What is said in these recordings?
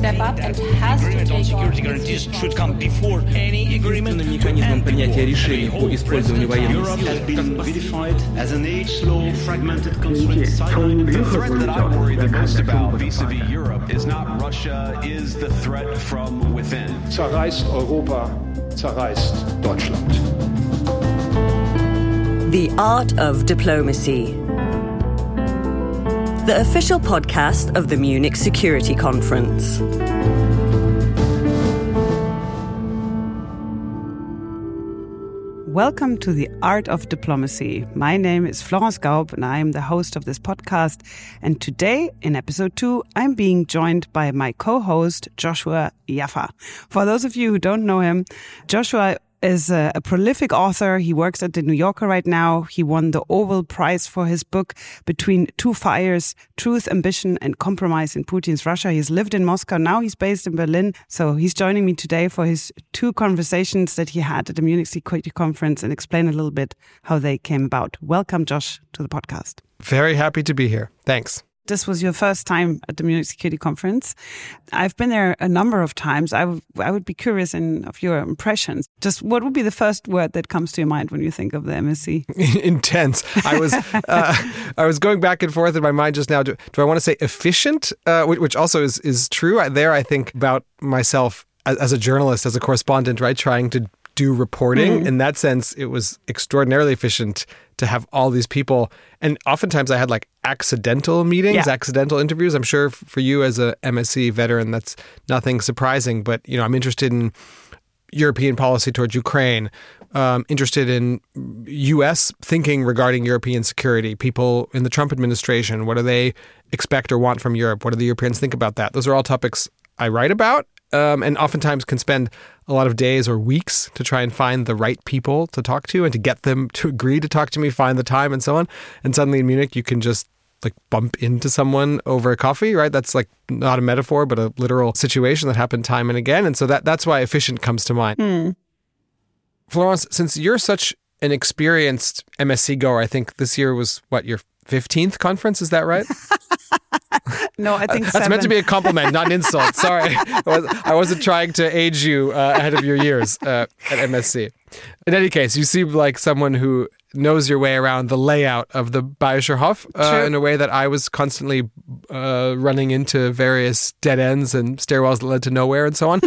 step up and has to take on security guarantees should come before any agreement. Механизмом принятия решений по использованию военных Europe has been vilified as an age-slow, fragmented, constrained The threat that I worry the most about vis-à-vis Europe is not Russia, is the threat from within. Zerreißt Europa, zerreißt Deutschland. The Art of Diplomacy. The official podcast of the Munich Security Conference. Welcome to The Art of Diplomacy. My name is Florence Gaub and I am the host of this podcast. And today, in episode 2, I'm being joined by my co-host, Joshua Jaffa. For those of you who don't know him, Joshua is a prolific author. He works at The New Yorker right now. He won the Orwell Prize for his book Between Two Fires, Truth, Ambition and Compromise in Putin's Russia. He's lived in Moscow. Now he's based in Berlin. So he's joining me today for his 2 conversations that he had at the Munich Security Conference and explain a little bit how they came about. Welcome, Josh, to the podcast. Very happy to be here. Thanks. This was your first time at the Munich Security Conference. I've been there a number of times. I would be curious of your impressions. Just what would be the first word that comes to your mind when you think of the MSC? Intense. I was going back and forth in my mind just now. Do I want to say efficient, which also is true. I think about myself as a journalist, as a correspondent, right, trying to do reporting. In that sense, it was extraordinarily efficient to have all these people. And oftentimes I had like accidental meetings, accidental interviews. I'm sure for you as a MSC veteran, that's nothing surprising. But, you know, I'm interested in European policy towards Ukraine, interested in U.S. thinking regarding European security, people in the Trump administration, what do they expect or want from Europe? What do the Europeans think about that? Those are all topics I write about. And oftentimes can spend a lot of days or weeks to try and find the right people to talk to and to get them to agree to talk to me, find the time and so on. And suddenly in Munich, you can just like bump into someone over a coffee, right? That's like not a metaphor, but a literal situation that happened time and again. And so that's why efficient comes to mind. Florence, since you're such an experienced MSC goer, I think this year was your 15th conference, is that right? No, I think that's meant to be a compliment, not an insult. Sorry, I wasn't trying to age you ahead of your years at MSC. In any case, you seem like someone who knows your way around the layout of the Bayerischer Hof in a way that I was constantly running into various dead ends and stairwells that led to nowhere and so on.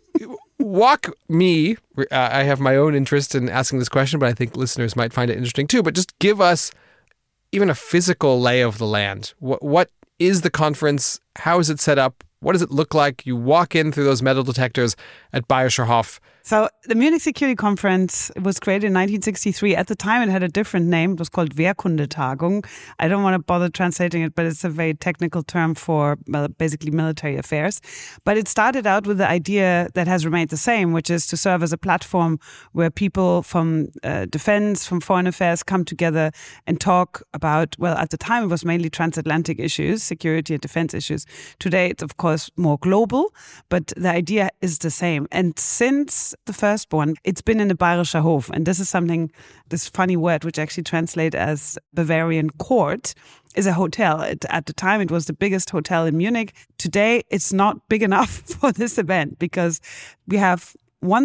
Walk me, I have my own interest in asking this question, but I think listeners might find it interesting too, but just give us even a physical lay of the land. What is the conference? How is it set up? What does it look like? You walk in through those metal detectors at Bayerischer Hof. So the Munich Security Conference was created in 1963. At the time, it had a different name. It was called Wehrkundetagung. I don't want to bother translating it, but it's a very technical term for basically military affairs. But it started out with the idea that has remained the same, which is to serve as a platform where people from defense, from foreign affairs come together and talk about, well, at the time it was mainly transatlantic issues, security and defense issues. Today, it's of course more global, but the idea is the same. And since the first one, it's been in the Bayerischer Hof. And this is something, this funny word, which actually translates as Bavarian court, is a hotel. At the time, it was the biggest hotel in Munich. Today, it's not big enough for this event because we have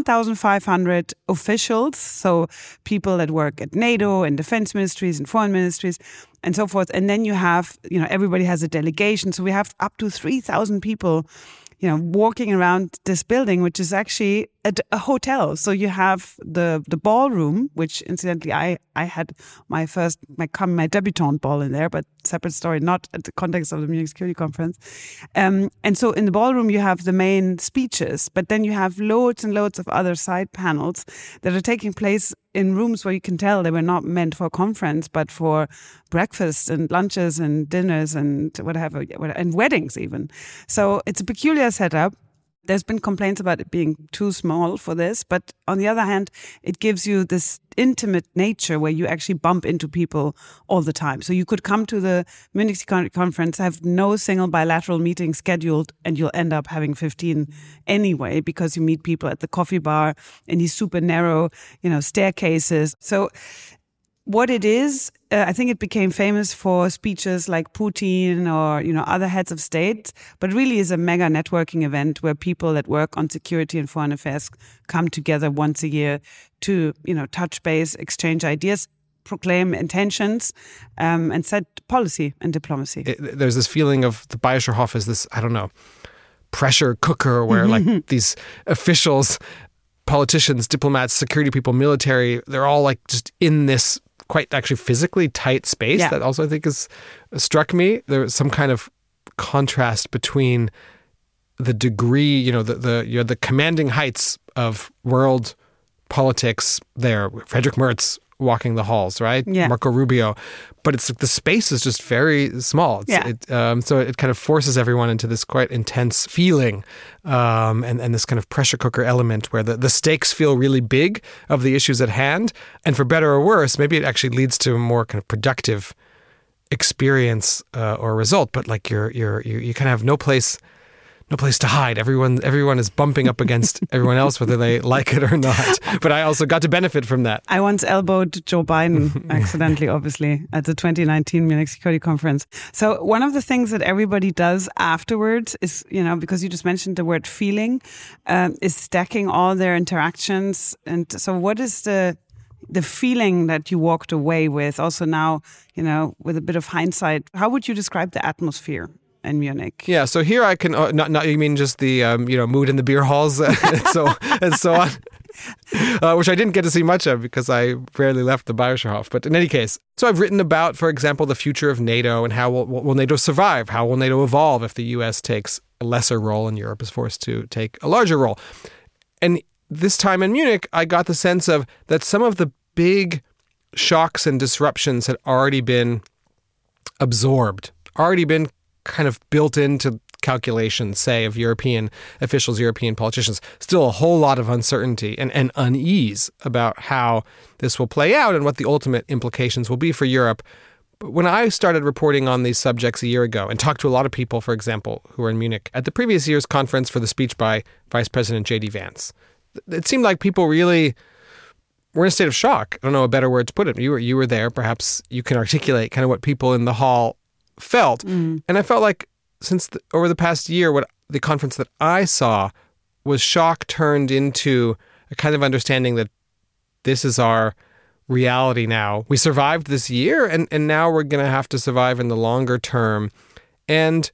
1,500 officials, so people that work at NATO and defense ministries and foreign ministries and so forth. And then you have, everybody has a delegation. So we have up to 3,000 people walking around this building, which is actually a hotel. So you have the ballroom, which incidentally I had my debutante ball in there, but separate story, not at the context of the Munich Security Conference. And so in the ballroom you have the main speeches, but then you have loads and loads of other side panels that are taking place in rooms where you can tell they were not meant for a conference, but for breakfast and lunches and dinners and whatever, and weddings even. So it's a peculiar setup. There's been complaints about it being too small for this, but on the other hand, it gives you this intimate nature where you actually bump into people all the time. So you could come to the Munich Security Conference, have no single bilateral meeting scheduled, and you'll end up having 15 anyway because you meet people at the coffee bar in these super narrow, staircases. So what it is, I think it became famous for speeches like Putin or, other heads of state, but really is a mega networking event where people that work on security and foreign affairs come together once a year to, touch base, exchange ideas, proclaim intentions, and set policy and diplomacy. There's this feeling of the Bayerischer as this, pressure cooker where like these officials, politicians, diplomats, security people, military, they're all like just in this quite actually physically tight space. That also I think has struck me. There was some kind of contrast between the degree, the commanding heights of world politics there. Friedrich Merz walking the halls, right? Yeah. Marco Rubio. But it's like the space is just very small. So it kind of forces everyone into this quite intense feeling and this kind of pressure cooker element where the stakes feel really big of the issues at hand. And for better or worse, maybe it actually leads to a more kind of productive experience or result. But like you kind of have no place to hide. Everyone is bumping up against everyone else, whether they like it or not. But I also got to benefit from that. I once elbowed Joe Biden, accidentally, obviously, at the 2019 Munich Security Conference. So one of the things that everybody does afterwards is, because you just mentioned the word feeling, is stacking all their interactions. And so what is the feeling that you walked away with? Also now, with a bit of hindsight, how would you describe the atmosphere in Munich? Yeah, so here I can not you mean just the mood in the beer halls and so on, which I didn't get to see much of because I rarely left the Bayerischer. But in any case, so I've written about, for example, the future of NATO and how will NATO survive? How will NATO evolve if the U.S. takes a lesser role and Europe is forced to take a larger role? And this time in Munich, I got the sense of that some of the big shocks and disruptions had already been absorbed, already been kind of built into calculations, say, of European officials, European politicians. Still a whole lot of uncertainty and unease about how this will play out and what the ultimate implications will be for Europe. But when I started reporting on these subjects a year ago and talked to a lot of people, for example, who were in Munich at the previous year's conference for the speech by Vice President J.D. Vance, it seemed like people really were in a state of shock. I don't know a better word to put it. You were there. Perhaps you can articulate kind of what people in the hall felt. And I felt like over the past year, what the conference that I saw was shock turned into a kind of understanding that this is our reality now. We survived this year and now we're going to have to survive in the longer term. And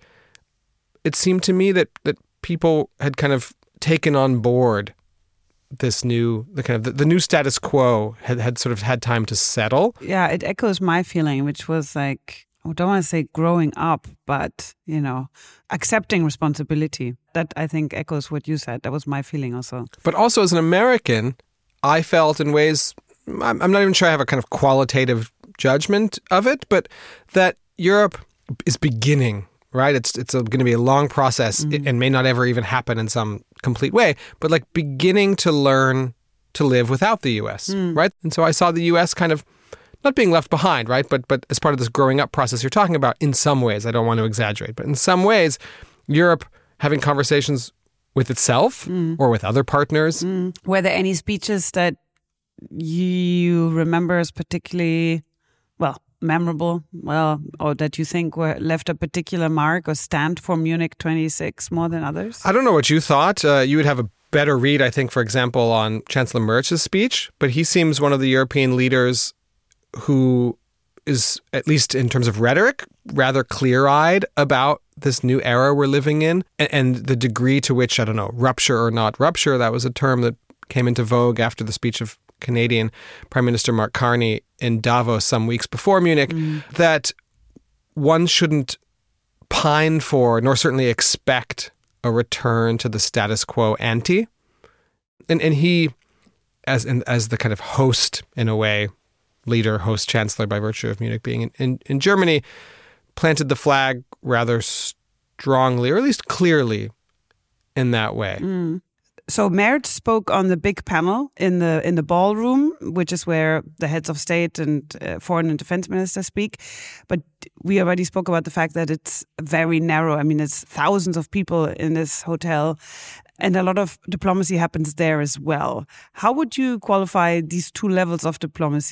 it seemed to me that people had kind of taken on board this new, the new status quo had sort of had time to settle. Yeah, it echoes my feeling, which was like, I don't want to say growing up, but, accepting responsibility. That, I think, echoes what you said. That was my feeling also. But also as an American, I felt in ways, I'm not even sure I have a kind of qualitative judgment of it, but that Europe is beginning, right? It's going to be a long process and may not ever even happen in some complete way, but like beginning to learn to live without the U.S., right? And so I saw the U.S. kind of not being left behind, right? But as part of this growing up process you're talking about, in some ways, I don't want to exaggerate, but in some ways, Europe having conversations with itself or with other partners. Were there any speeches that you remember as particularly, memorable, or that you think were left a particular mark or stand for Munich 26 more than others? I don't know what you thought. You would have a better read, I think, for example, on Chancellor Merz's speech, but he seems one of the European leaders who is, at least in terms of rhetoric, rather clear-eyed about this new era we're living in and the degree to which, I don't know, rupture or not rupture, that was a term that came into vogue after the speech of Canadian Prime Minister Mark Carney in Davos some weeks before Munich, that one shouldn't pine for, nor certainly expect, a return to the status quo ante. And he, as the kind of host, in a way, leader, host, chancellor by virtue of Munich being in Germany, planted the flag rather strongly, or at least clearly, in that way. So Merz spoke on the big panel in the ballroom, which is where the heads of state and foreign and defense ministers speak. But we already spoke about the fact that it's very narrow. I mean, it's thousands of people in this hotel, and a lot of diplomacy happens there as well. How would you qualify these two levels of diplomacy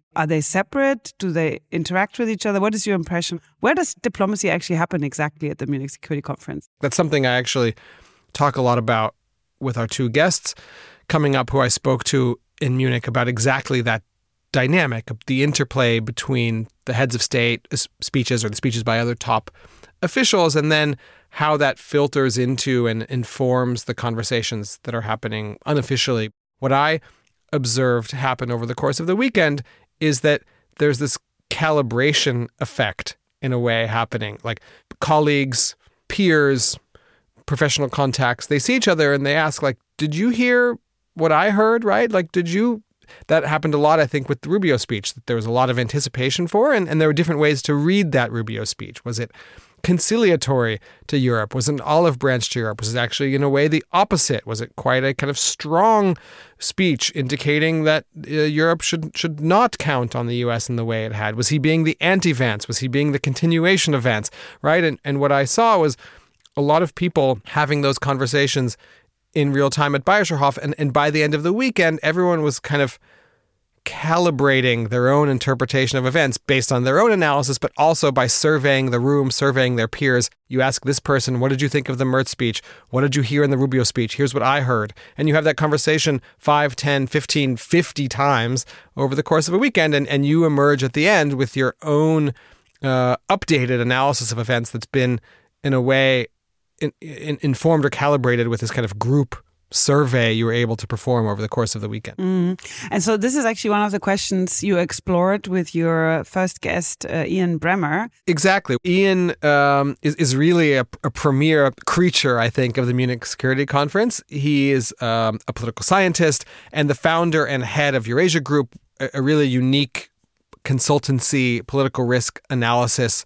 Are they separate? Do they interact with each other? What is your impression? Where does diplomacy actually happen exactly at the Munich Security Conference? That's something I actually talk a lot about with our two guests coming up who I spoke to in Munich about exactly that dynamic, the interplay between the heads of state speeches or the speeches by other top officials, and then how that filters into and informs the conversations that are happening unofficially. What I observed happen over the course of the weekend is that there's this calibration effect in a way happening. Like colleagues, peers, professional contacts, they see each other and they ask, like, did you hear what I heard, right? Like, did you... That happened a lot, I think, with the Rubio speech, that there was a lot of anticipation for, and there were different ways to read that Rubio speech. Was it conciliatory to Europe? Was it an olive branch to Europe? Was it actually, in a way, the opposite? Was it quite a kind of strong speech indicating that Europe should not count on the U.S. in the way it had? Was he being the anti-Vance? Was he being the continuation of Vance, right? And what I saw was a lot of people having those conversations in real time at Beierscherhof, and by the end of the weekend, everyone was kind of calibrating their own interpretation of events based on their own analysis, but also by surveying the room, surveying their peers. You ask this person, what did you think of the Merz speech? What did you hear in the Rubio speech? Here's what I heard. And you have that conversation 5, 10, 15, 50 times over the course of a weekend, and you emerge at the end with your own updated analysis of events that's been, in a way, informed or calibrated with this kind of group survey you were able to perform over the course of the weekend. And so this is actually one of the questions you explored with your first guest, Ian Bremmer. Exactly. Ian is really a premier creature, I think, of the Munich Security Conference. He is a political scientist and the founder and head of Eurasia Group, a really unique consultancy, political risk analysis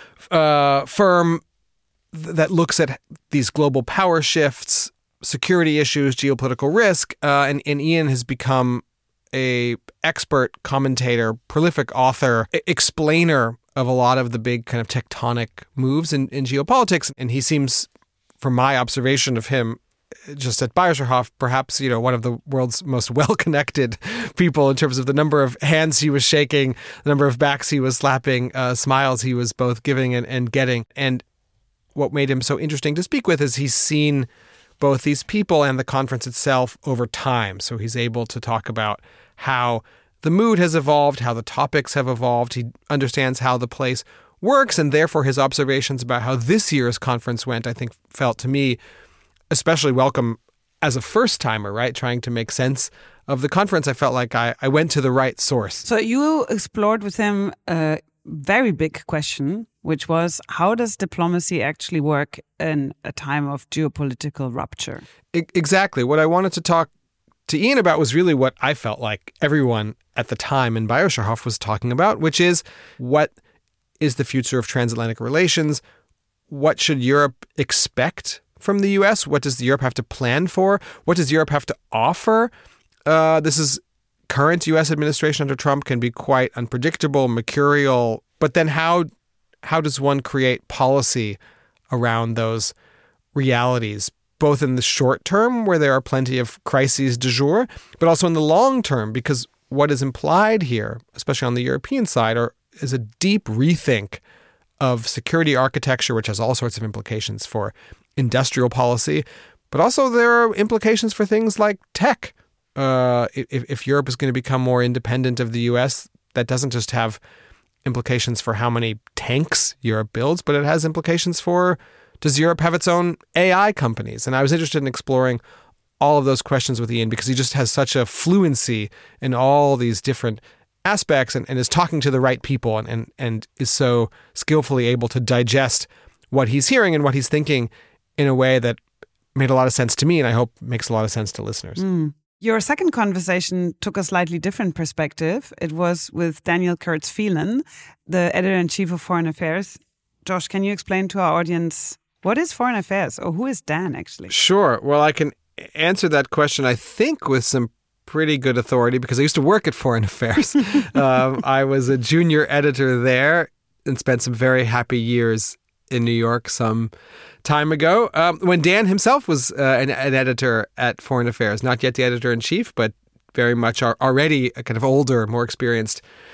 firm that looks at these global power shifts, security issues, geopolitical risk, and Ian has become a expert commentator, prolific author, explainer of a lot of the big kind of tectonic moves in geopolitics. And he seems, from my observation of him, just at Beierscherhof, perhaps, one of the world's most well-connected people in terms of the number of hands he was shaking, the number of backs he was slapping, smiles he was both giving and getting. And what made him so interesting to speak with is he's seen both these people and the conference itself over time. So he's able to talk about how the mood has evolved, how the topics have evolved. He understands how the place works, and therefore his observations about how this year's conference went, I think, felt to me especially welcome as a first-timer, right? Trying to make sense of the conference. I felt like I went to the right source. So you explored with him a very big question, which was, how does diplomacy actually work in a time of geopolitical rupture? Exactly. What I wanted to talk to Ian about was really what I felt like everyone at the time in Beierscherhof was talking about, which is, what is the future of transatlantic relations? What should Europe expect from the U.S.? What does Europe have to plan for? What does Europe have to offer? This is current U.S. administration under Trump can be quite unpredictable, mercurial. But then how does one create policy around those realities, both in the short term, where there are plenty of crises du jour, but also in the long term? Because what is implied here, especially on the European side, is a deep rethink of security architecture, which has all sorts of implications for industrial policy, but also there are implications for things like tech. If Europe is going to become more independent of the U.S., that doesn't just have implications for how many tanks Europe builds, but it has implications for, does Europe have its own AI companies? And I was interested in exploring all of those questions with Ian because he just has such a fluency in all these different aspects and is talking to the right people and is so skillfully able to digest what he's hearing and what he's thinking in a way that made a lot of sense to me and I hope makes a lot of sense to listeners. Your second conversation took a slightly different perspective. It was with Daniel Kurtz-Phelan, the editor-in-chief of Foreign Affairs. Josh, can you explain to our audience, what is Foreign Affairs, or who is Dan actually? Sure. Well, I can answer that question, I think, with some pretty good authority because I used to work at Foreign Affairs. I was a junior editor there and spent some very happy years in New York some time ago, when Dan himself was an editor at Foreign Affairs, not yet the editor-in-chief, but very much already a kind of older, more experienced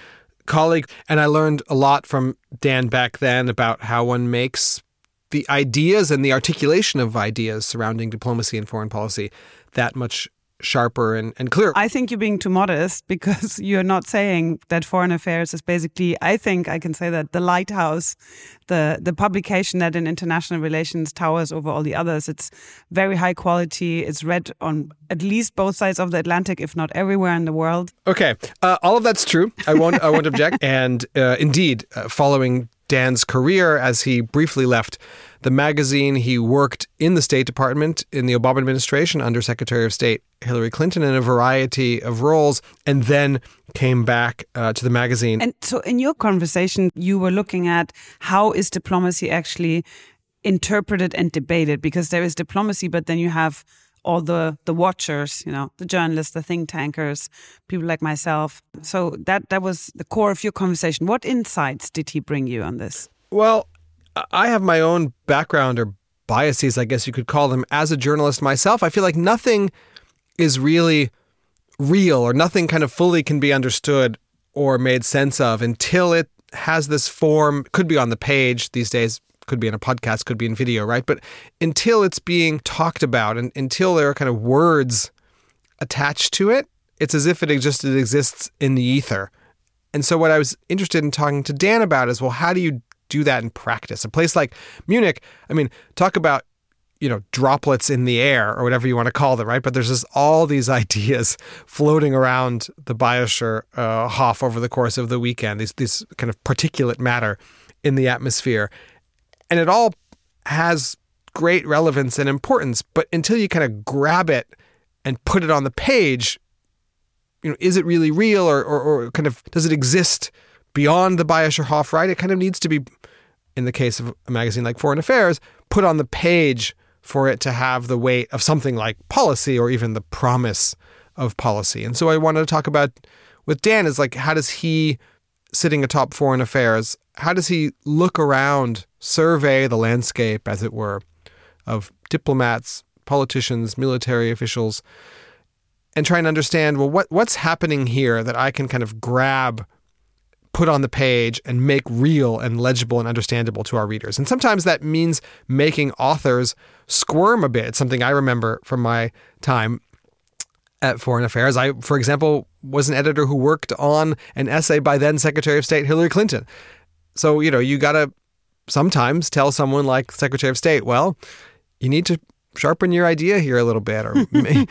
colleague, and I learned a lot from Dan back then about how one makes the ideas and the articulation of ideas surrounding diplomacy and foreign policy that much sharper and clearer. I think you're being too modest because you're not saying that foreign affairs is basically, I think I can say that, the lighthouse, the publication that in international relations towers over all the others. It's very high quality. It's read on at least both sides of the Atlantic, if not everywhere in the world. Okay, all of that's true. I won't object. And indeed, following Dan's career as he briefly left the magazine, he worked in the State Department in the Obama administration under Secretary of State Hillary Clinton in a variety of roles, and then came back to the magazine. And so in your conversation, you were looking at how is diplomacy actually interpreted and debated, because there is diplomacy, but then you have all the watchers, the journalists, the think tankers, people like myself. So that was the core of your conversation. What insights did he bring you on this? Well, I have my own background or biases, I guess you could call them, as a journalist myself. I feel like nothing is really real, or nothing kind of fully can be understood or made sense of until it has this form. Could be on the page these days, could be in a podcast, could be in video, right? But until it's being talked about and until there are kind of words attached to it, it's as if it exists in the ether. And so what I was interested in talking to Dan about is, well, how do you do that in practice? A place like Munich, I mean, talk about, droplets in the air or whatever you want to call them, right? But there's just all these ideas floating around the Bayerischer Hof over the course of the weekend, these kind of particulate matter in the atmosphere. And it all has great relevance and importance, but until you kind of grab it and put it on the page, is it really real or kind of does it exist beyond the Bayerischer Hof, right? It kind of needs to be, in the case of a magazine like Foreign Affairs, put on the page for it to have the weight of something like policy or even the promise of policy. And so I wanted to talk about with Dan is like, how does he, sitting atop Foreign Affairs, how does he look around, survey the landscape, as it were, of diplomats, politicians, military officials, and try and understand, well, what's happening here that I can kind of grab, put on the page, and make real and legible and understandable to our readers. And sometimes that means making authors squirm a bit. It's something I remember from my time at Foreign Affairs. I, for example, was an editor who worked on an essay by then Secretary of State Hillary Clinton. So, you got to sometimes tell someone like Secretary of State, well, you need to sharpen your idea here a little bit, or,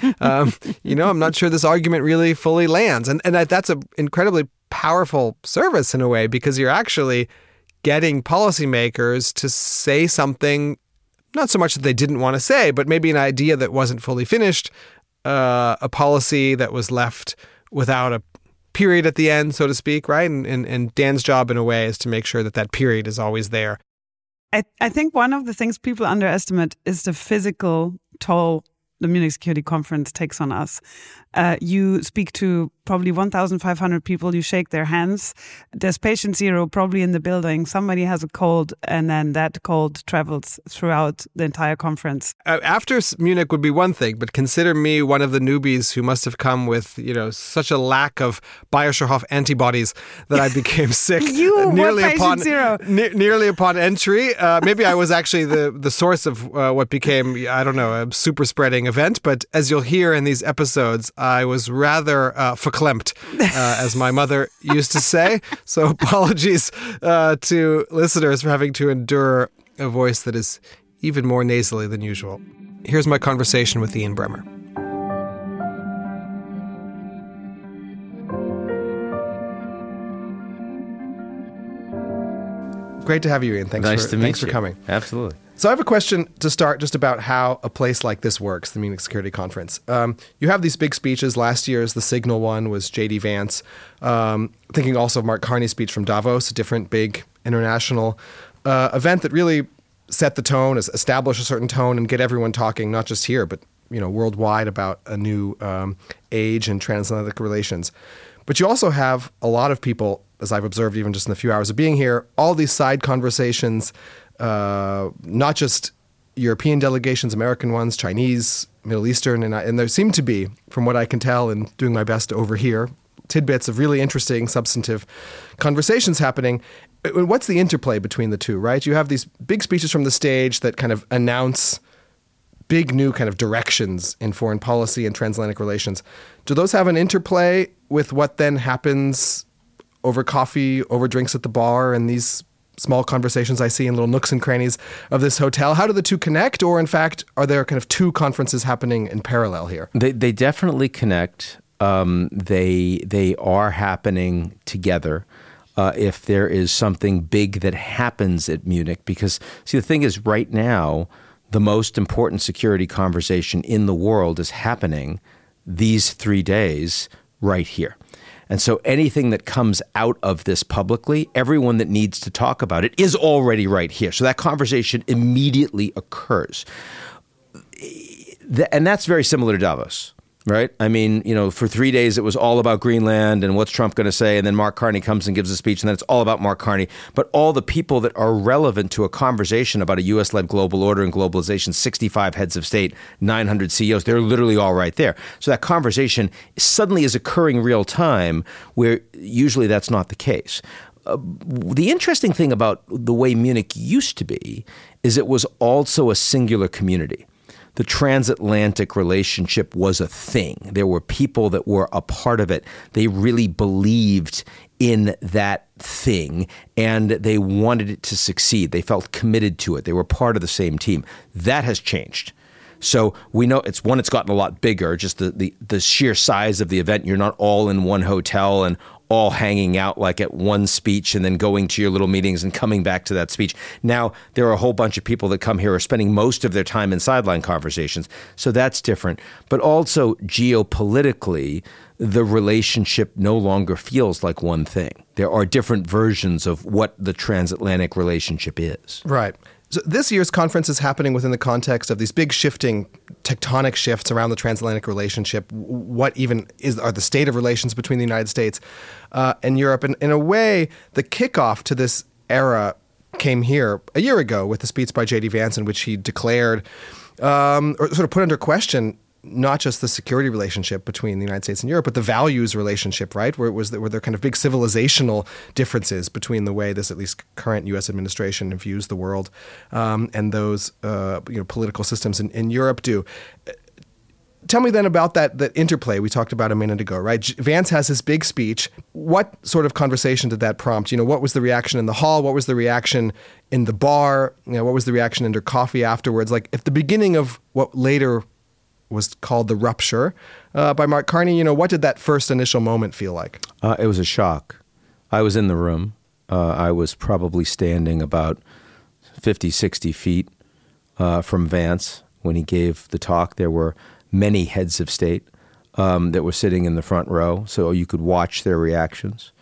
I'm not sure this argument really fully lands. And that's an incredibly powerful service in a way, because you're actually getting policymakers to say something, not so much that they didn't want to say, but maybe an idea that wasn't fully finished, a policy that was left without a period at the end, so to speak, right? And Dan's job in a way is to make sure that period is always there. I think one of the things people underestimate is the physical toll the Munich Security Conference takes on us. You speak to probably 1,500 people, you shake their hands. There's patient zero probably in the building. Somebody has a cold, and then that cold travels throughout the entire conference. After Munich would be one thing, but consider me one of the newbies who must have come with, such a lack of Bayerischer Hof antibodies that I became sick nearly upon entry. Maybe I was actually the source of what became, a super spreading event. But as you'll hear in these episodes, I was rather verklempt, as my mother used to say. So apologies to listeners for having to endure a voice that is even more nasally than usual. Here's my conversation with Ian Bremmer. Great to have you, Ian. Thanks for coming. Absolutely. So I have a question to start just about how a place like this works, the Munich Security Conference. You have these big speeches. Last year's The Signal one was J.D. Vance. Thinking also of Mark Carney's speech from Davos, a different big international event that really set the tone, establish a certain tone, and get everyone talking, not just here, but worldwide about a new age in transatlantic relations. But you also have a lot of people, as I've observed even just in the few hours of being here, all these side conversations, not just European delegations, American ones, Chinese, Middle Eastern, and there seem to be, from what I can tell and doing my best to overhear tidbits of really interesting, substantive conversations happening. What's the interplay between the two, right? You have these big speeches from the stage that kind of announce big new kind of directions in foreign policy and transatlantic relations. Do those have an interplay with what then happens over coffee, over drinks at the bar, and these small conversations I see in little nooks and crannies of this hotel? How do the two connect? Or in fact, are there kind of two conferences happening in parallel here? They definitely connect. They are happening together. If there is something big that happens at Munich, because see, the thing is right now, the most important security conversation in the world is happening these 3 days right here. And so anything that comes out of this publicly, everyone that needs to talk about it is already right here. So that conversation immediately occurs. And that's very similar to Davos. Right? I mean, for 3 days, it was all about Greenland and what's Trump going to say. And then Mark Carney comes and gives a speech, and then it's all about Mark Carney. But all the people that are relevant to a conversation about a U.S.-led global order and globalization, 65 heads of state, 900 CEOs, they're literally all right there. So that conversation suddenly is occurring real time, where usually that's not the case. The interesting thing about the way Munich used to be is it was also a singular community. The transatlantic relationship was a thing. There were people that were a part of it. They really believed in that thing, and they wanted it to succeed. They felt committed to it. They were part of the same team. That has changed. So we know it's gotten a lot bigger, just the sheer size of the event. You're not all in one hotel and all hanging out like at one speech and then going to your little meetings and coming back to that speech. Now, there are a whole bunch of people that come here are spending most of their time in sideline conversations. So that's different. But also geopolitically, the relationship no longer feels like one thing. There are different versions of what the transatlantic relationship is. Right. So this year's conference is happening within the context of these big shifting tectonic shifts around the transatlantic relationship. What even are the state of relations between the United States and Europe? And in a way, the kickoff to this era came here a year ago with the speech by J.D. Vance, in which he declared or sort of put under question not just the security relationship between the United States and Europe, but the values relationship, right? Where there kind of big civilizational differences between the way this at least current U.S. administration views the world and those political systems in Europe do. Tell me then about that interplay we talked about a minute ago, right? Vance has his big speech. What sort of conversation did that prompt? What was the reaction in the hall? What was the reaction in the bar? What was the reaction under coffee afterwards? Like at the beginning of what later was called the rupture by Mark Carney. What did that first initial moment feel like? It was a shock. I was in the room. I was probably standing about 50, 60 feet from Vance when he gave the talk. There were many heads of state that were sitting in the front row, so you could watch their reactions.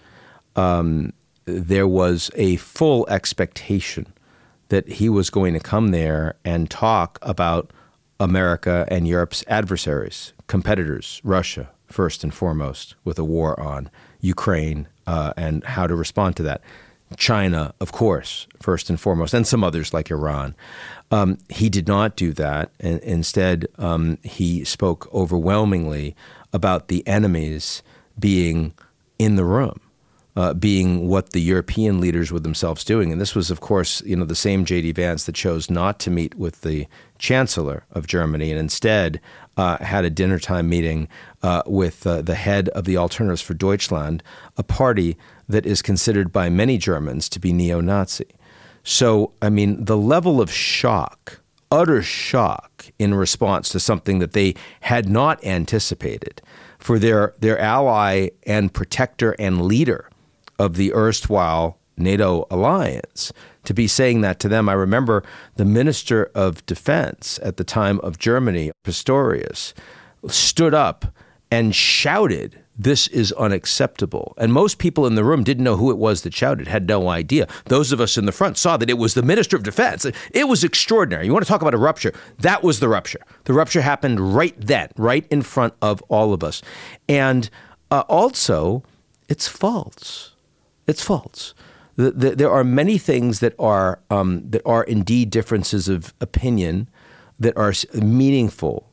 There was a full expectation that he was going to come there and talk about America and Europe's adversaries, competitors, Russia, first and foremost, with a war on Ukraine and how to respond to that. China, of course, first and foremost, and some others like Iran. He did not do that. Instead, he spoke overwhelmingly about the enemies being in the room. Being what the European leaders were themselves doing. And this was, of course, the same J.D. Vance that chose not to meet with the Chancellor of Germany and instead had a dinner time meeting with the head of the Alternatives for Deutschland, a party that is considered by many Germans to be neo-Nazi. So, the level of shock, utter shock in response to something that they had not anticipated for their ally and protector and leader of the erstwhile NATO alliance, to be saying that to them. I remember the Minister of Defense at the time of Germany, Pistorius, stood up and shouted, "This is unacceptable." And most people in the room didn't know who it was that shouted, had no idea. Those of us in the front saw that it was the Minister of Defense. It was extraordinary. You want to talk about a rupture? That was the rupture. The rupture happened right then, right in front of all of us. And also, it's false. It's false. There are many things that are indeed differences of opinion that are meaningful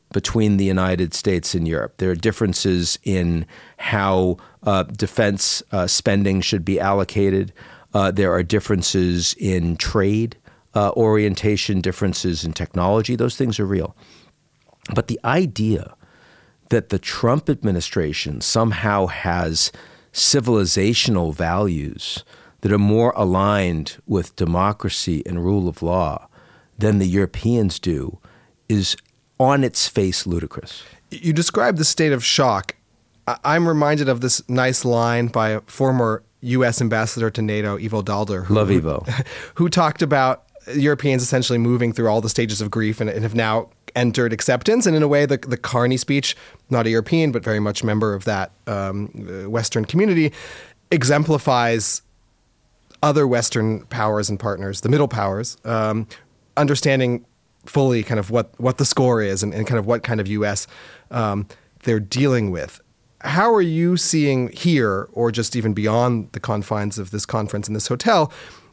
between the United States and Europe. There are differences in how defense spending should be allocated. There are differences in trade orientation, differences in technology. Those things are real. But the idea that the Trump administration somehow has civilizational values that are more aligned with democracy and rule of law than the Europeans do is on its face ludicrous. You described the state of shock. I'm reminded of this nice line by a former U.S. ambassador to NATO, Ivo Daalder. Love Ivo. Who talked about Europeans essentially moving through all the stages of grief and have now entered acceptance. And in a way, the Carney speech, not a European, but very much member of that Western community, exemplifies other Western powers and partners, the middle powers, understanding fully kind of what the score is and kind of what kind of U.S. They're dealing with. How are you seeing here, or just even beyond the confines of this conference in this hotel,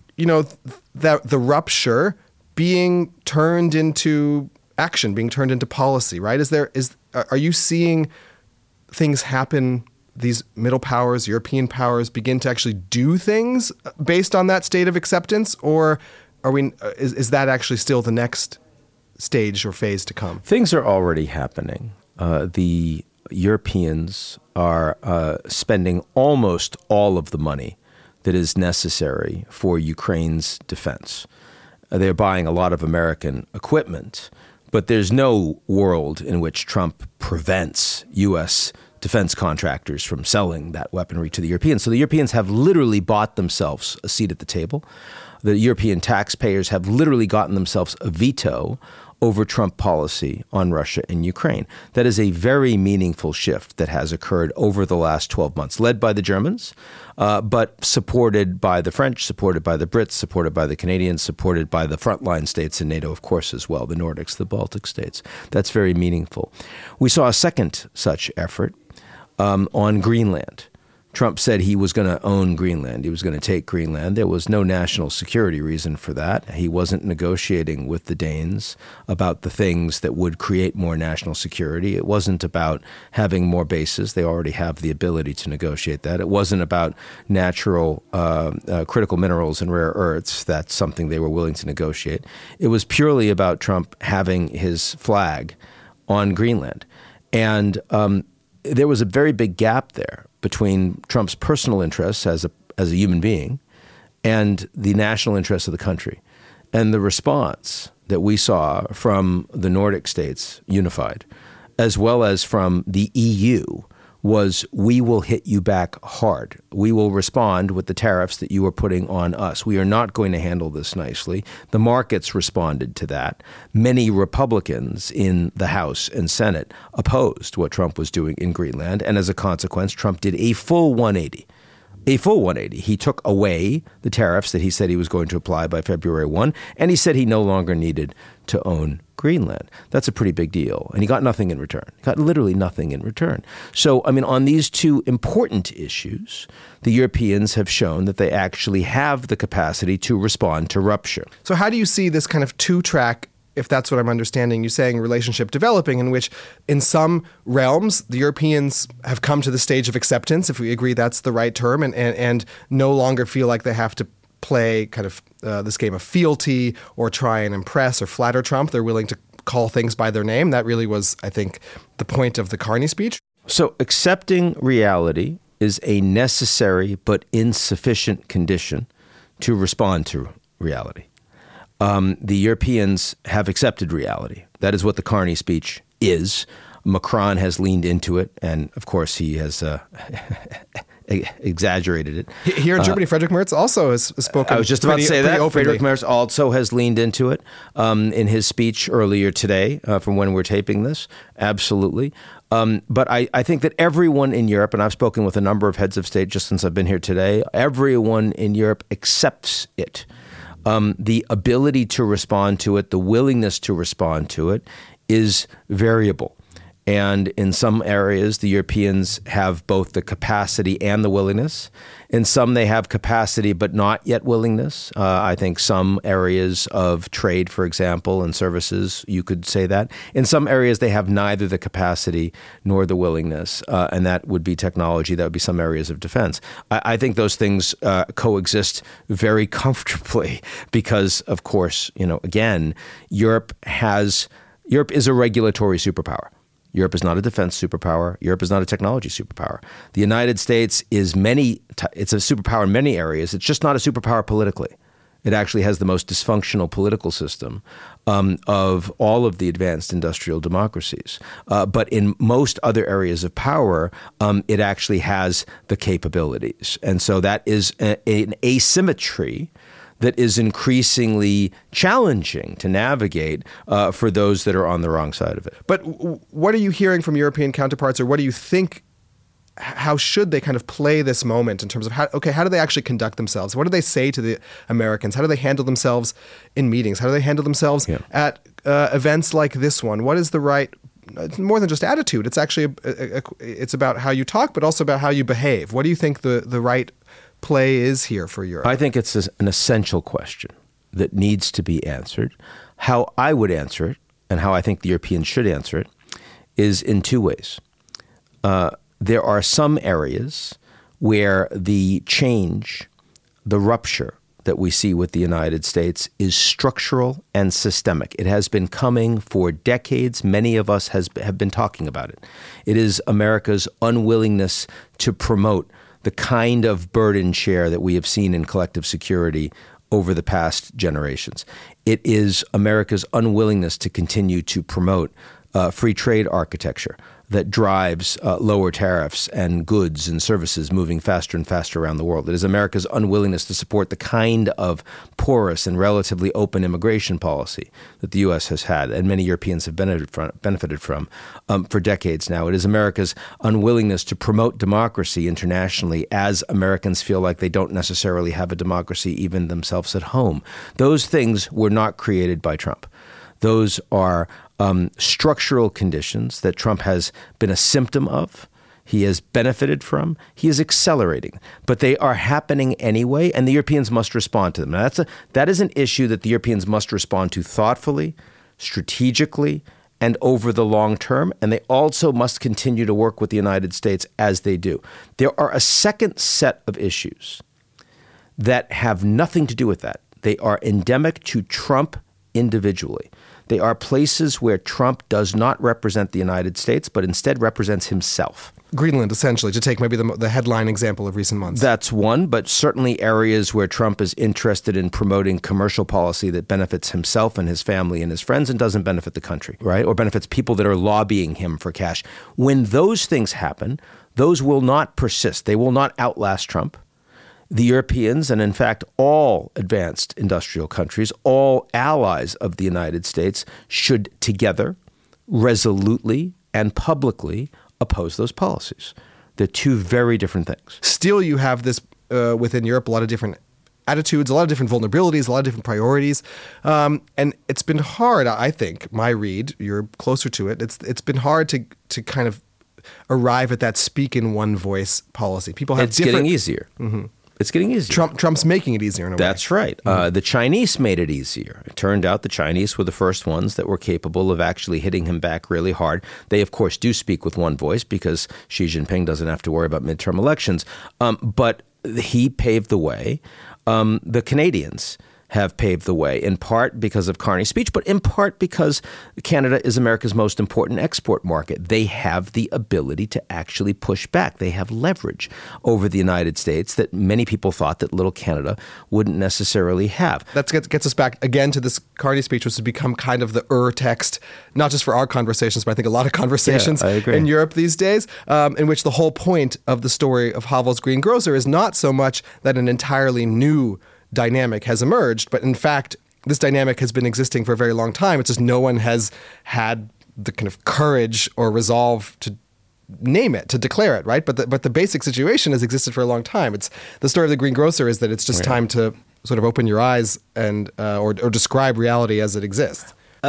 that the rupture being turned into action, being turned into policy, right? Are you seeing things happen, these middle powers, European powers begin to actually do things based on that state of acceptance, or is that actually still the next stage or phase to come? Things are already happening. The Europeans are spending almost all of the money that is necessary for Ukraine's defense. They're buying a lot of American equipment, but there's no world in which Trump prevents U.S. defense contractors from selling that weaponry to the Europeans. So the Europeans have literally bought themselves a seat at the table. The European taxpayers have literally gotten themselves a veto over Trump policy on Russia and Ukraine. That is a very meaningful shift that has occurred over the last 12 months, led by the Germans, but supported by the French, supported by the Brits, supported by the Canadians, supported by the frontline states in NATO, of course, as well, the Nordics, the Baltic states. That's very meaningful. We saw a second such effort on Greenland. Trump said he was going to own Greenland. He was going to take Greenland. There was no national security reason for that. He wasn't negotiating with the Danes about the things that would create more national security. It wasn't about having more bases. They already have the ability to negotiate that. It wasn't about natural critical minerals and rare earths. That's something they were willing to negotiate. It was purely about Trump having his flag on Greenland. And there was a very big gap there between Trump's personal interests as a human being and the national interests of the country. And the response that we saw from the Nordic states unified, as well as from the EU, was we will hit you back hard. We will respond with the tariffs that you are putting on us. We are not going to handle this nicely. The markets responded to that. Many Republicans in the House and Senate opposed what Trump was doing in Greenland. And as a consequence, Trump did a full 180. A full 180. He took away the tariffs that he said he was going to apply by February 1, and he said he no longer needed to own Greenland. That's a pretty big deal. And he got nothing in return. He got literally nothing in return. So, on these two important issues, the Europeans have shown that they actually have the capacity to respond to rupture. So how do you see this kind of two-track, if that's what I'm understanding, you're saying relationship developing, in which in some realms, the Europeans have come to the stage of acceptance, if we agree that's the right term, and no longer feel like they have to play kind of this game of fealty or try and impress or flatter Trump. They're willing to call things by their name. That really was, I think, the point of the Carney speech. So accepting reality is a necessary but insufficient condition to respond to reality. The Europeans have accepted reality. That is what the Carney speech is. Macron has leaned into it, and of course he has exaggerated it. Here in Germany, Friedrich Merz also has spoken. I was just about to say that. Openly. Friedrich Merz also has leaned into it in his speech earlier today, from when we're taping this. Absolutely. But I think that everyone in Europe, and I've spoken with a number of heads of state just since I've been here today, everyone in Europe accepts it. The ability to respond to it, the willingness to respond to it is variable. And in some areas, the Europeans have both the capacity and the willingness. In some, they have capacity but not yet willingness. I think some areas of trade, for example, and services, you could say that. In some areas, they have neither the capacity nor the willingness, and that would be technology. That would be some areas of defense. I think those things coexist very comfortably because, of course, again, Europe is a regulatory superpower. Europe is not a defense superpower. Europe is not a technology superpower. The United States is it's a superpower in many areas. It's just not a superpower politically. It actually has the most dysfunctional political system of all of the advanced industrial democracies. But in most other areas of power, it actually has the capabilities. And so that is an asymmetry that is increasingly challenging to navigate for those that are on the wrong side of it. But what are you hearing from European counterparts, or what do you think, how should they kind of play this moment in terms of how do they actually conduct themselves? What do they say to the Americans? How do they handle themselves in meetings? How do they handle themselves at events like this one? What is the right, it's more than just attitude. It's actually, it's about how you talk, but also about how you behave. What do you think the right play is here for Europe? I think it's an essential question that needs to be answered. How I would answer it, and how I think the Europeans should answer it, is in two ways. There are some areas where the change, the rupture that we see with the United States is structural and systemic. It has been coming for decades. Many of us have been talking about it. It is America's unwillingness to promote the kind of burden share that we have seen in collective security over the past generations. It is America's unwillingness to continue to promote free trade architecture that drives lower tariffs and goods and services moving faster and faster around the world. It is America's unwillingness to support the kind of porous and relatively open immigration policy that the U.S. has had and many Europeans have benefited from for decades now. It is America's unwillingness to promote democracy internationally as Americans feel like they don't necessarily have a democracy even themselves at home. Those things were not created by Trump. Those are structural conditions that Trump has been a symptom of, he has benefited from, he is accelerating. But they are happening anyway, and the Europeans must respond to them. Now, that is an issue that the Europeans must respond to thoughtfully, strategically, and over the long term, and they also must continue to work with the United States as they do. There are a second set of issues that have nothing to do with that. They are endemic to Trump individually. They are places where Trump does not represent the United States, but instead represents himself. Greenland, essentially, to take maybe the headline example of recent months. That's one, but certainly areas where Trump is interested in promoting commercial policy that benefits himself and his family and his friends and doesn't benefit the country, right? Or benefits people that are lobbying him for cash. When those things happen, those will not persist. They will not outlast Trump. The Europeans, and in fact all advanced industrial countries, all allies of the United States, should together, resolutely and publicly oppose those policies. They're two very different things. Still, you have this within Europe, a lot of different attitudes, a lot of different vulnerabilities, a lot of different priorities. And it's been hard, I think, my read, you're closer to it, it's been hard to kind of arrive at that speak in one voice policy. People have getting easier. Mm-hmm. It's getting easier. Trump's making it easier in a way. That's right. The Chinese made it easier. It turned out the Chinese were the first ones that were capable of actually hitting him back really hard. They, of course, do speak with one voice because Xi Jinping doesn't have to worry about midterm elections. But he paved the way. The Canadians have paved the way, in part because of Carney's speech, but in part because Canada is America's most important export market. They have the ability to actually push back. They have leverage over the United States that many people thought that little Canada wouldn't necessarily have. That gets us back again to this Carney speech, which has become kind of the text, not just for our conversations, but I think a lot of conversations in Europe these days, in which the whole point of the story of Havel's Greengrocer is not so much that an entirely new dynamic has emerged, but in fact, this dynamic has been existing for a very long time. It's just no one has had the kind of courage or resolve to name it, to declare it, right? But the basic situation has existed for a long time. It's the story of the Greengrocer is that it's just time to sort of open your eyes and or describe reality as it exists.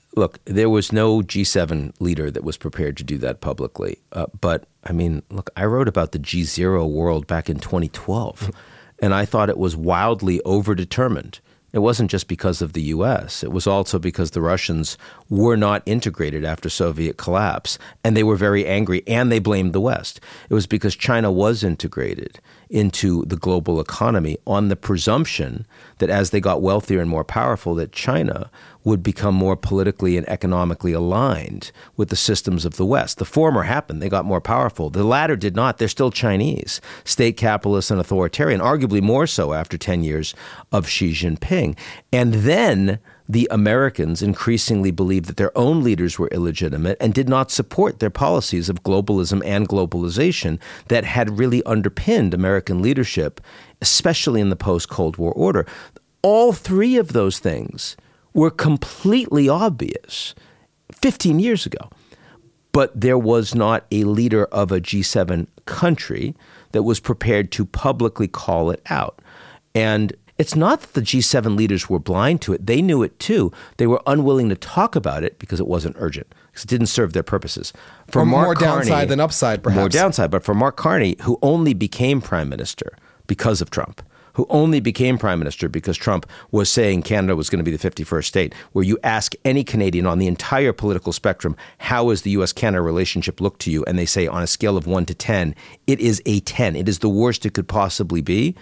look, there was no G7 leader that was prepared to do that publicly. But, I mean, look, I wrote about the G0 world back in 2012, and I thought it was wildly overdetermined. It wasn't just because of the U.S. It was also because the Russians were not integrated after Soviet collapse, and they were very angry, and they blamed the West. It was because China was integrated into the global economy on the presumption that as they got wealthier and more powerful, that China would become more politically and economically aligned with the systems of the West. The former happened. They got more powerful. The latter did not. They're still Chinese, state capitalist and authoritarian, arguably more so after 10 years of Xi Jinping. And then the Americans increasingly believed that their own leaders were illegitimate and did not support their policies of globalism and globalization that had really underpinned American leadership, especially in the post-Cold War order. All three of those things were completely obvious 15 years ago. But there was not a leader of a G7 country that was prepared to publicly call it out. And it's not that the G7 leaders were blind to it. They knew it too. They were unwilling to talk about it because it wasn't urgent, because it didn't serve their purposes. For more downside than upside, perhaps. More downside. But for Mark Carney, who only became prime minister because of Trump, who only became prime minister because Trump was saying Canada was going to be the 51st state, where you ask any Canadian on the entire political spectrum, how does the U.S.-Canada relationship look to you? And they say on a scale of 1 to 10, it is a 10. It is the worst it could possibly be.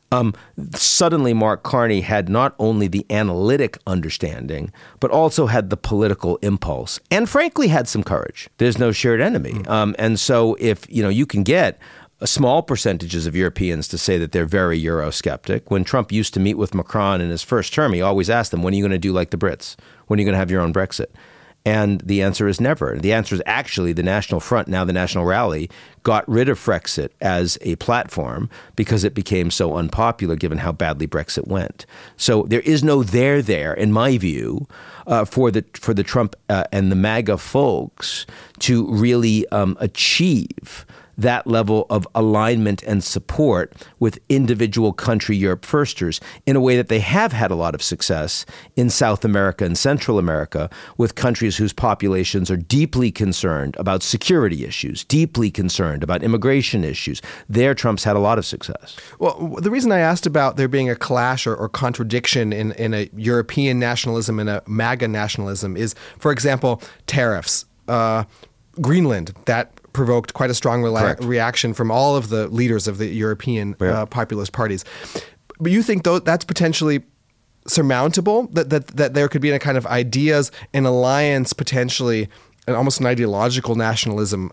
Suddenly, Mark Carney had not only the analytic understanding, but also had the political impulse and frankly had some courage. There's no shared enemy. And so if, you can get small percentages of Europeans to say that they're very Eurosceptic. When Trump used to meet with Macron in his first term, he always asked them, when are you going to do like the Brits? When are you going to have your own Brexit? And the answer is never. The answer is actually the National Front, now the National Rally, got rid of Frexit as a platform because it became so unpopular given how badly Brexit went. So there is no there, in my view, for the Trump and the MAGA folks to really achieve that level of alignment and support with individual country Europe firsters in a way that they have had a lot of success in South America and Central America with countries whose populations are deeply concerned about security issues, deeply concerned about immigration issues. There, Trump's had a lot of success. Well, the reason I asked about there being a clash or contradiction in a European nationalism and a MAGA nationalism is, for example, tariffs. Greenland, that provoked quite a strong reaction from all of the leaders of the European populist parties. But you think that's potentially surmountable, that there could be a kind of ideas, an alliance potentially, and almost an ideological nationalism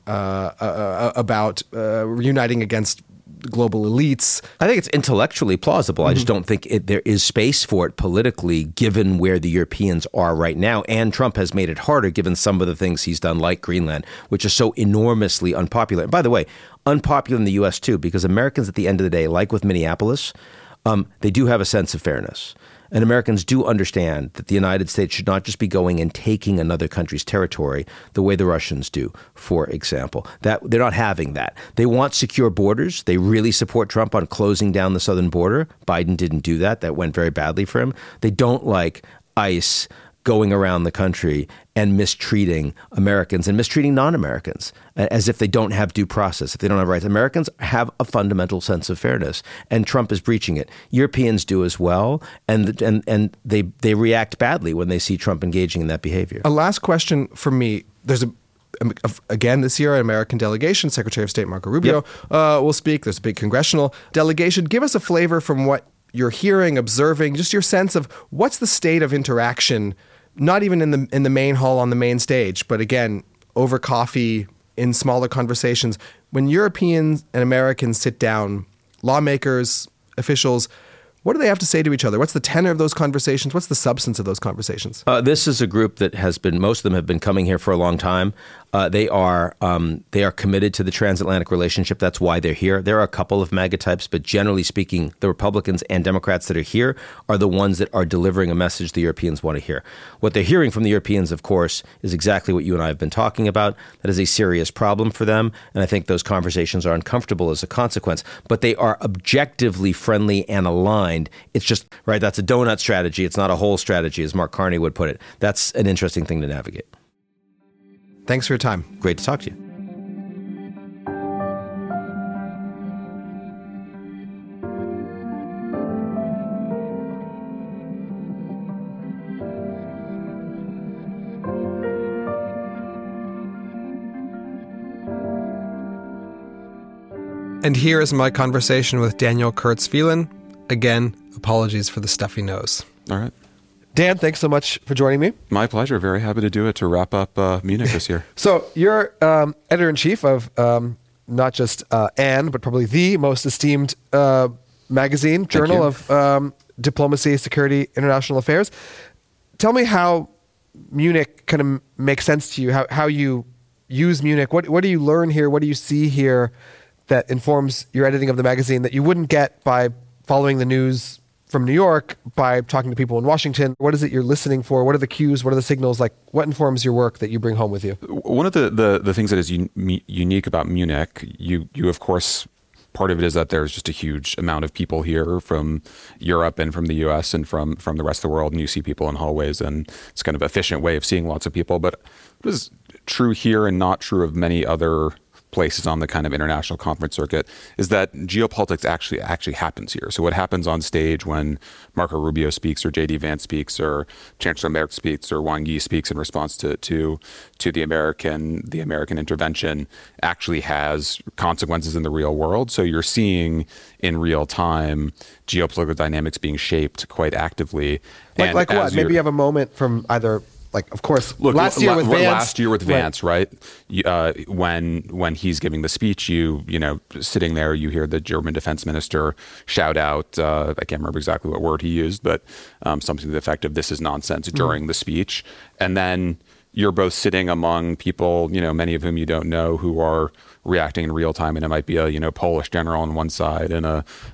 about uniting against global elites? I think it's intellectually plausible. I just don't think there is space for it politically, given where the Europeans are right now. And Trump has made it harder, given some of the things he's done, like Greenland, which is so enormously unpopular. And by the way, unpopular in the U.S. too, because Americans at the end of the day, like with Minneapolis, they do have a sense of fairness. And Americans do understand that the United States should not just be going and taking another country's territory the way the Russians do, for example. That they're not having that. They want secure borders. They really support Trump on closing down the southern border. Biden didn't do that. That went very badly for him. They don't like ICE going around the country and mistreating Americans and mistreating non-Americans as if they don't have due process, if they don't have rights. Americans have a fundamental sense of fairness, and Trump is breaching it. Europeans do as well, and they react badly when they see Trump engaging in that behavior. A last question for me. There's again this year, an American delegation, Secretary of State Marco Rubio will speak. There's a big congressional delegation. Give us a flavor from what you're hearing, observing, just your sense of what's the state of interaction, not even in the main hall on the main stage, but again, over coffee, in smaller conversations. When Europeans and Americans sit down, lawmakers, officials, what do they have to say to each other? What's the tenor of those conversations? What's the substance of those conversations? This is a group that has been, most of them have been coming here for a long time. They are committed to the transatlantic relationship. That's why they're here. There are a couple of MAGA types, but generally speaking, the Republicans and Democrats that are here are the ones that are delivering a message the Europeans want to hear. What they're hearing from the Europeans, of course, is exactly what you and I have been talking about. That is a serious problem for them, and I think those conversations are uncomfortable as a consequence. But they are objectively friendly and aligned mind. It's just, right, that's a donut strategy. It's not a whole strategy, as Mark Carney would put it. That's an interesting thing to navigate. Thanks for your time. Great to talk to you. And here is my conversation with Daniel Kurtz-Phelan. Again, apologies for the stuffy nose. All right. Dan, thanks so much for joining me. My pleasure. Very happy to do it to wrap up Munich this year. So you're editor-in-chief of not just Anne, but probably the most esteemed magazine, journal of diplomacy, security, international affairs. Tell me how Munich kind of makes sense to you, how you use Munich. What do you learn here? What do you see here that informs your editing of the magazine that you wouldn't get by following the news from New York, by talking to people in Washington? What is it you're listening for? What are the cues? What are the signals? Like, what informs your work that you bring home with you? One of the things that is unique about Munich, you of course, part of it is that there's just a huge amount of people here from Europe and from the US and from the rest of the world, and you see people in hallways, and it's kind of an efficient way of seeing lots of people. But it is true here and not true of many other places on the kind of international conference circuit is that geopolitics actually happens here. So what happens on stage when Marco Rubio speaks or J.D. Vance speaks or Chancellor Merkel speaks or Wang Yi speaks in response to the American intervention actually has consequences in the real world. So you're seeing in real time geopolitical dynamics being shaped quite actively. Like what? Maybe you have a moment from either, like, of course, last year with Vance, right? When he's giving the speech, you sitting there, you hear the German defense minister shout out, I can't remember exactly what word he used, but something to the effect of "this is nonsense" during the speech. And then you're both sitting among people, many of whom you don't know, who are reacting in real time, and it might be a Polish general on one side and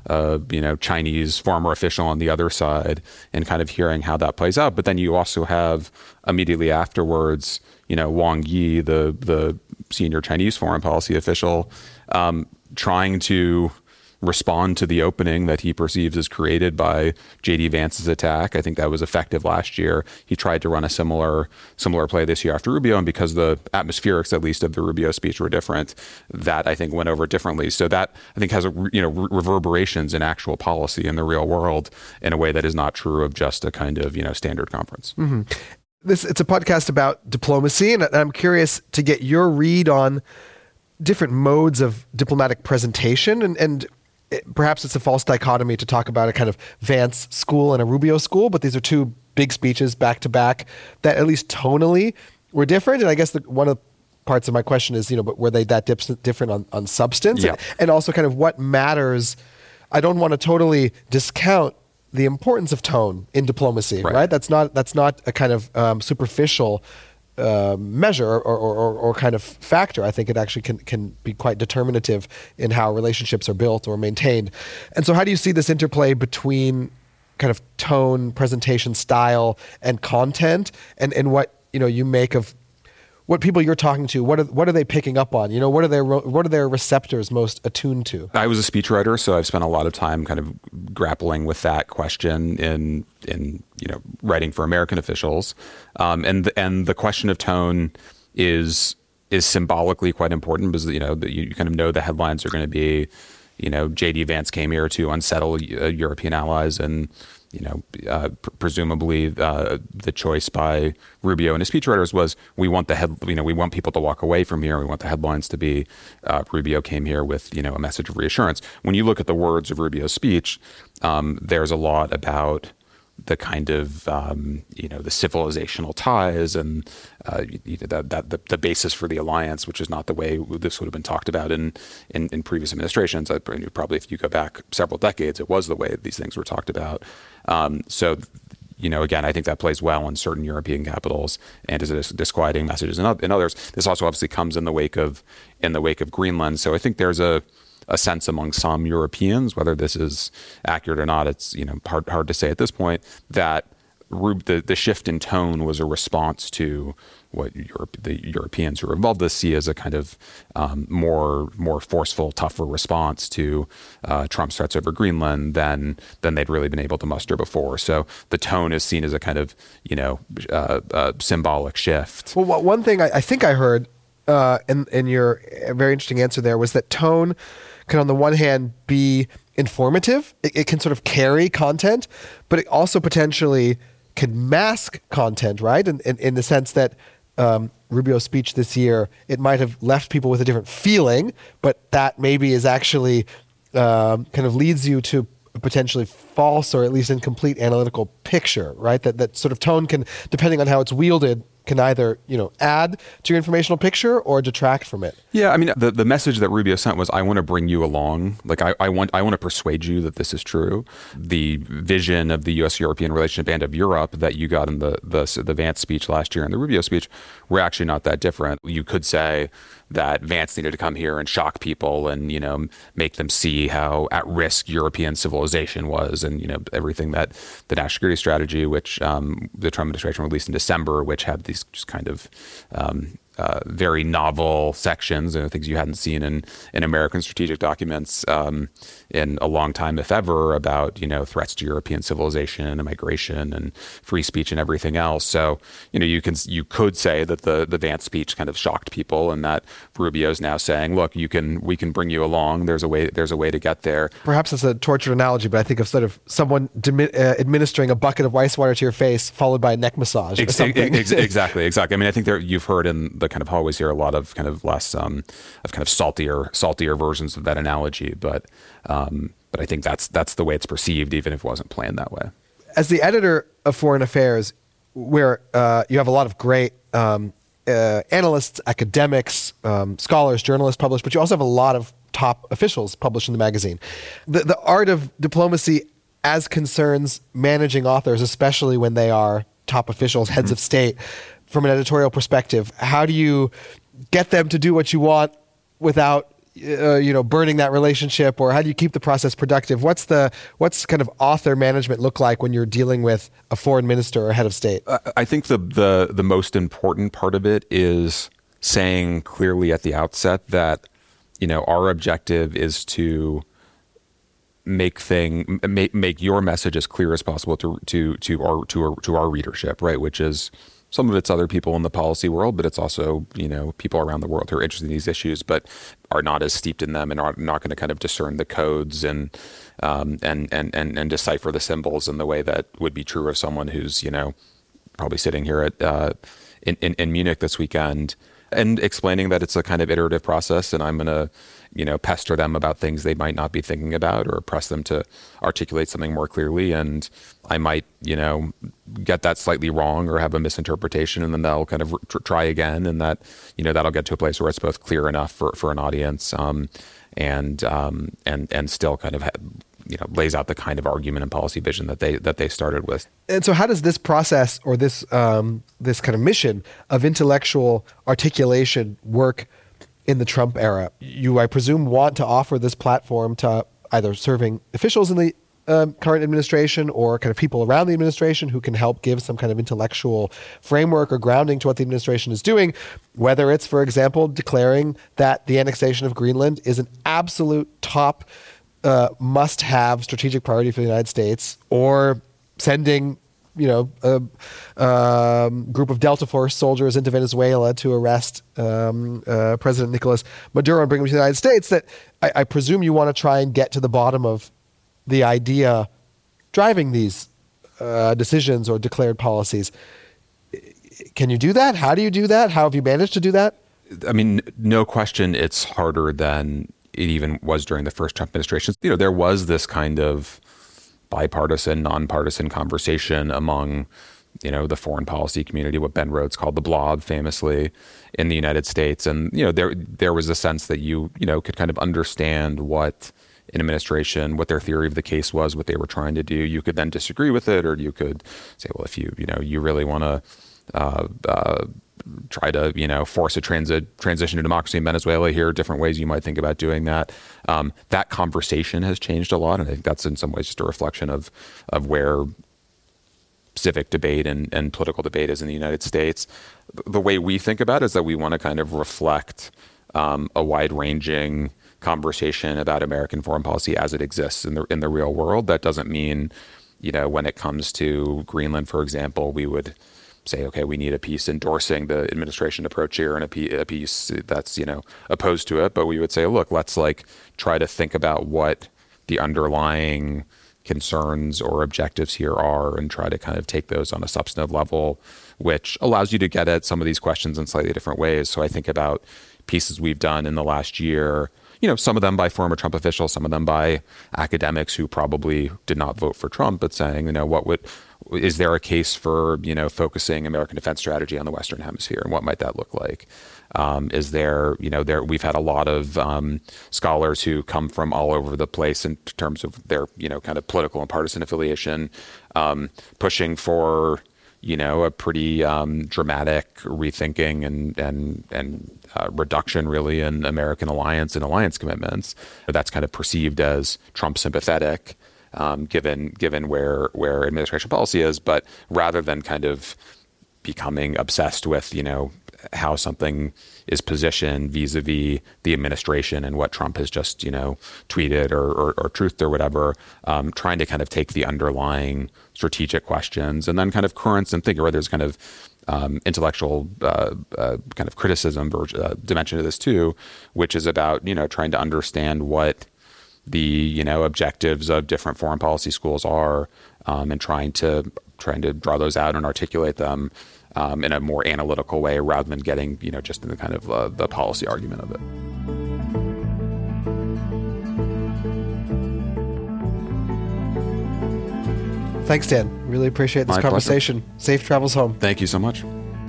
a Chinese former official on the other side, and kind of hearing how that plays out. But then you also have immediately afterwards, Wang Yi, the senior Chinese foreign policy official, trying to respond to the opening that he perceives as created by J.D. Vance's attack. I think that was effective last year. He tried to run a similar play this year after Rubio, and because the atmospherics, at least of the Rubio speech, were different, that I think went over differently. So that I think has reverberations in actual policy in the real world in a way that is not true of just a kind of standard conference. Mm-hmm. It's a podcast about diplomacy, and I'm curious to get your read on different modes of diplomatic presentation, and perhaps it's a false dichotomy to talk about a kind of Vance school and a Rubio school, but these are two big speeches back to back that at least tonally were different. And I guess one of the parts of my question is, but were they that different on substance? Yeah. And also kind of what matters. I don't want to totally discount the importance of tone in diplomacy, right? That's not a kind of superficial measure or kind of factor. I think it actually can be quite determinative in how relationships are built or maintained. And so how do you see this interplay between kind of tone, presentation style, and content, and what you make of what people you're talking to? What are they picking up on? What are their receptors most attuned to? I was a speechwriter, so I've spent a lot of time kind of grappling with that question in writing for American officials, and the question of tone is symbolically quite important because you kind of know the headlines are going to be, J.D. Vance came here to unsettle European allies, and presumably the choice by Rubio and his speechwriters was we want people to walk away from here. We want the headlines to be Rubio came here with a message of reassurance. When you look at the words of Rubio's speech, there's a lot about the kind of the civilizational ties and the basis for the alliance, which is not the way this would have been talked about in previous administrations. Probably if you go back several decades, it was the way these things were talked about. So again, I think that plays well in certain European capitals and is a disquieting messages in others. This also obviously comes in the wake of Greenland. So I think there's a sense among some Europeans, whether this is accurate or not, it's hard to say at this point, that the shift in tone was a response to what the Europeans who are involved in this see as a kind of more forceful, tougher response to Trump's threats over Greenland than they'd really been able to muster before. So the tone is seen as a kind of symbolic shift. Well, one thing I think I heard in your very interesting answer there was that tone can, on the one hand, be informative. It can sort of carry content, but it also potentially can mask content, right? In the sense that Rubio's speech this year, it might have left people with a different feeling, but that maybe is actually kind of leads you to a potentially false or at least incomplete analytical picture, right? That sort of tone can, depending on how it's wielded, can either, add to your informational picture or detract from it. Yeah, I mean, the message that Rubio sent was, I want to bring you along. Like, I want to persuade you that this is true. The vision of the U.S.-European relationship and of Europe that you got in the Vance speech last year and the Rubio speech were actually not that different. You could say that Vance needed to come here and shock people and, make them see how at risk European civilization was, and, everything that the national security strategy, which the Trump administration released in December, which had these just kind of very novel sections and things you hadn't seen in American strategic documents in a long time, if ever, about threats to European civilization and migration and free speech and everything else. So you could say that the Vance speech kind of shocked people, and that Rubio's now saying, look, we can bring you along. There's a way to get there. Perhaps it's a tortured analogy, but I think of sort of someone administering a bucket of ice water to your face followed by a neck massage. Exactly. I mean, I think you've heard in the kind of hallways here a lot of kind of less of kind of saltier versions of that analogy, but I think that's the way it's perceived, even if it wasn't planned that way. As the editor of Foreign Affairs, where you have a lot of great analysts, academics, scholars, journalists published, but you also have a lot of top officials published in the magazine. The art of diplomacy as concerns managing authors, especially when they are top officials, heads of state, from an editorial perspective, how do you get them to do what you want without burning that relationship, or how do you keep the process productive? What's kind of author management look like when you're dealing with a foreign minister or head of state? I think the most important part of it is saying clearly at the outset that our objective is to make your message as clear as possible to our readership, right? Which is, some of it's other people in the policy world, but it's also, people around the world who are interested in these issues, but are not as steeped in them and are not going to kind of discern the codes and decipher the symbols in the way that would be true of someone who's, probably sitting here at in Munich this weekend, and explaining that it's a kind of iterative process, and I'm going to, pester them about things they might not be thinking about, or press them to articulate something more clearly. And I might, get that slightly wrong or have a misinterpretation, and then they'll kind of try again. And that, that'll get to a place where it's both clear enough for an audience, and still kind of, lays out the kind of argument and policy vision that they started with. And so how does this process, or this kind of mission of intellectual articulation work in the Trump era? You, I presume, want to offer this platform to either serving officials in the current administration or kind of people around the administration who can help give some kind of intellectual framework or grounding to what the administration is doing, whether it's, for example, declaring that the annexation of Greenland is an absolute top must-have strategic priority for the United States, or sending a group of Delta Force soldiers into Venezuela to arrest President Nicolas Maduro and bring him to the United States, that I presume you want to try and get to the bottom of the idea driving these decisions or declared policies. Can you do that? How do you do that? How have you managed to do that? I mean, no question, it's harder than it even was during the first Trump administration. There was this kind of bipartisan, nonpartisan conversation among, the foreign policy community, what Ben Rhodes called the blob famously in the United States. And, there was a sense that you could kind of understand what an administration, what their theory of the case was, what they were trying to do. You could then disagree with it, or you could say, well, if you really want to try to, force a transition to democracy in Venezuela, here are different ways you might think about doing that. That conversation has changed a lot, and I think that's in some ways just a reflection of where civic debate and political debate is in the United States. The way we think about it is that we want to kind of reflect a wide-ranging conversation about American foreign policy as it exists in the real world. That doesn't mean, when it comes to Greenland, for example, we would say, okay, we need a piece endorsing the administration approach here and a piece that's, opposed to it. But we would say, look, let's try to think about what the underlying concerns or objectives here are and try to kind of take those on a substantive level, which allows you to get at some of these questions in slightly different ways. So I think about pieces we've done in the last year, some of them by former Trump officials, some of them by academics who probably did not vote for Trump, but saying, is there a case for, focusing American defense strategy on the Western Hemisphere, and what might that look like? Is there, we've had a lot of scholars who come from all over the place in terms of their, kind of political and partisan affiliation, pushing for, a pretty dramatic rethinking and reduction, really, in American alliance and alliance commitments. That's kind of perceived as Trump sympathetic, given where administration policy is. But rather than kind of becoming obsessed with, how something is positioned vis-a-vis the administration and what Trump has just, tweeted or truthed or whatever, trying to kind of take the underlying strategic questions and then kind of currents and think where there's kind of intellectual kind of criticism or dimension to this too, which is about, trying to understand what the, objectives of different foreign policy schools are, and trying to draw those out and articulate them in a more analytical way rather than getting, just in the kind of the policy argument of it. Thanks, Dan. Really appreciate this conversation. Pleasure. Safe travels home. Thank you so much.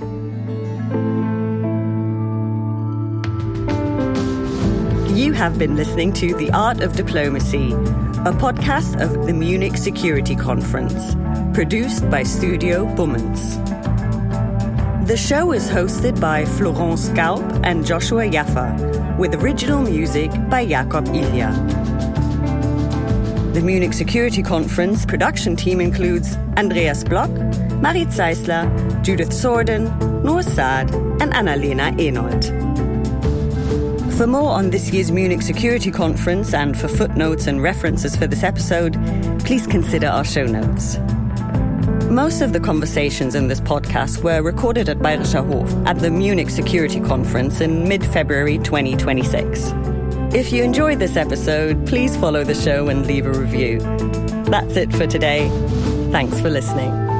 You have been listening to The Art of Diplomacy, a podcast of the Munich Security Conference, produced by Studio Bummens. The show is hosted by Florence Gaup and Joshua Jaffa, with original music by Jakob Ilya. The Munich Security Conference production team includes Andreas Block, Marit Zeisler, Judith Sorden, Noor Saad, and Annalena Enold. For more on this year's Munich Security Conference and for footnotes and references for this episode, please consider our show notes. Most of the conversations in this podcast were recorded at Bayerischer Hof at the Munich Security Conference in mid-February 2026. If you enjoyed this episode, please follow the show and leave a review. That's it for today. Thanks for listening.